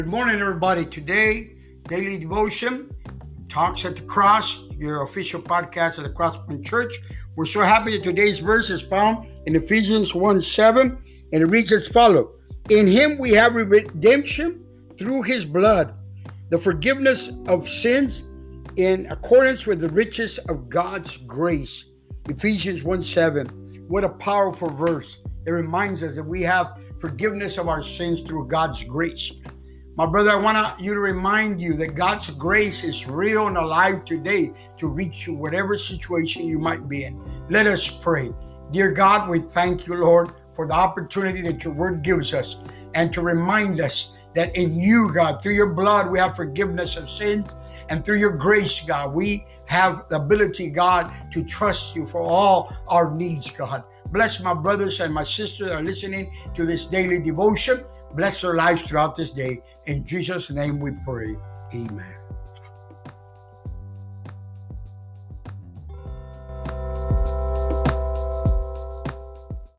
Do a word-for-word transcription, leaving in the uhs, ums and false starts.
Good morning, everybody. Today, Daily Devotion, Talks at the Cross, your official podcast of the Crosspoint Church. We're so happy that today's verse is found in Ephesians one seven, and it reads as follows. In him we have redemption through his blood, the forgiveness of sins in accordance with the riches of God's grace. Ephesians one seven. What a powerful verse. It reminds us that we have forgiveness of our sins through God's grace. My brother, I want you to remind you that God's grace is real and alive today to reach you, whatever situation you might be in. Let us pray. Dear God, we thank you, Lord, for the opportunity that your word gives us and to remind us that in you, God, through your blood, we have forgiveness of sins, and through your grace, God, we have the ability, God, to trust you for all our needs, God. Bless my brothers and my sisters that are listening to this daily devotion. Bless their lives throughout this day. In Jesus' name we pray. Amen.